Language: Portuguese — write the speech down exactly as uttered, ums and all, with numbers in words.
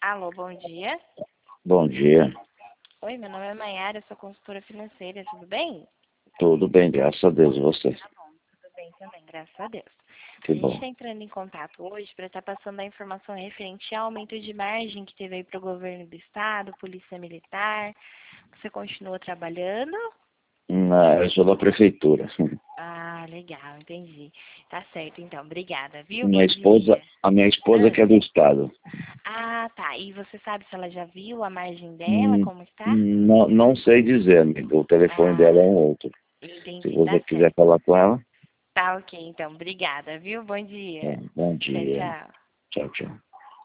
Alô, bom dia. Bom dia. Oi, meu nome é Maiara, sou consultora financeira, tudo bem? Tudo bem, graças a Deus. E você? Tudo bem também, graças a Deus. Que A gente bom. está entrando em contato hoje para estar passando a informação referente ao aumento de margem que teve aí para o governo do estado, polícia militar. Você continua trabalhando? Na, eu sou da prefeitura. Ah, legal, entendi. Tá certo, então. Obrigada, viu? Minha Bom esposa, dia. a minha esposa Ah, que é do estado. ah, tá. E você sabe se ela já viu a margem dela, Hum, como está? não, não sei dizer, amigo. O telefone dela é Ah, um outro. Se entendi, você tá quiser certo. falar com ela, Tá ok, então. Obrigada, viu? Bom é, dia. bom Tchau, dia. tchau. Tchau, tchau.